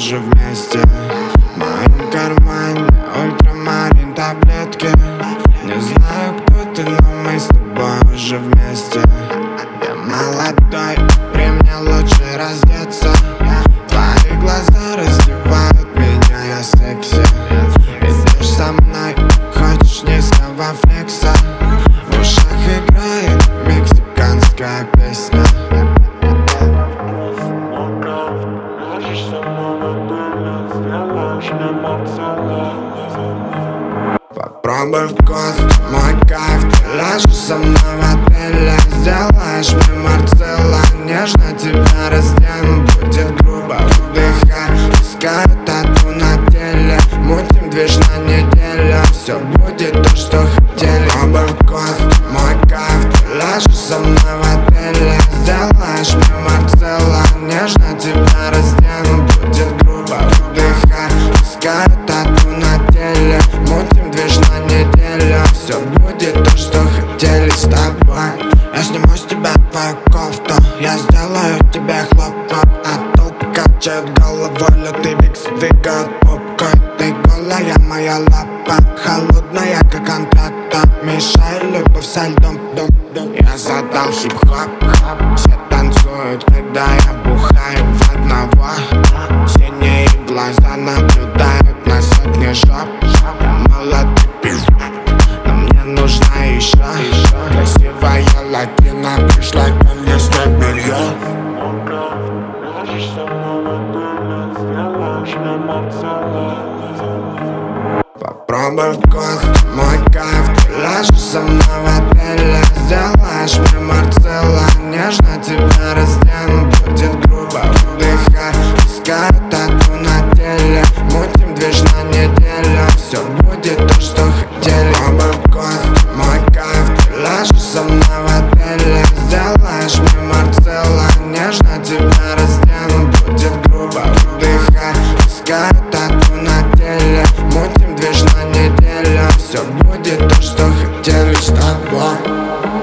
уже вместе. В моем кармане ультрамарин таблетки. Не знаю, кто ты, но мы с тобой уже вместе. Я молодой, при мне лучше раздеться. Твои глаза раздевают меня, я секси. Идешь со мной, хочешь низкого флекса. В ушах играет мексиканская песня. Попробуй вкус, мой кайф. Ты ляжешь со мной в отеле, сделаешь мне Марцелла. Нежно тебя раздену, будет грубо, выдыхай. Пускай тату на теле, мутим движ на неделю. Все будет то, что хотели. Попробуй вкус, мой кайф. Ты ляжешь со мной в отеле, сделаешь мне Марцелла. Нежно тебя раздену, будет грубо, выдыхай. Пускай тату на теле, мутим движ на неделю. Все будет то, что хотели с тобой. Я сниму с тебя твою кофту, я сделаю тебе хлопок. А толпы качают головой, лютый бикс двигают попкой. Ты голая, моя лапа, холодная, как контракта. Мешай любовь со льдом. Я задал хип-хоп, все танцуют, когда я бухаю в одного. Синие глаза наблюдают на сотни жоп. Я молодой пиздец, но мне нужна еще красивая латина, пришла ко мне снять белье. Попробуй вкус, мой кайф. Ты ляжешь со мной в отеле, сделаешь мне Марцелла. Нежно тебя раздену, будет грубо, выдыхай. Пускай тату на теле, мутим движ на неделю. Все будет то, что хотели. Попробуй вкус, мой кайф. Ты ляжешь со мной в отеле, сделаешь мне Марцелла. Нежно тебя раздену, будет грубо, выдыхай. Пускай тату на теле, мутим движ на неделю. Все будет то, что хотели с тобой.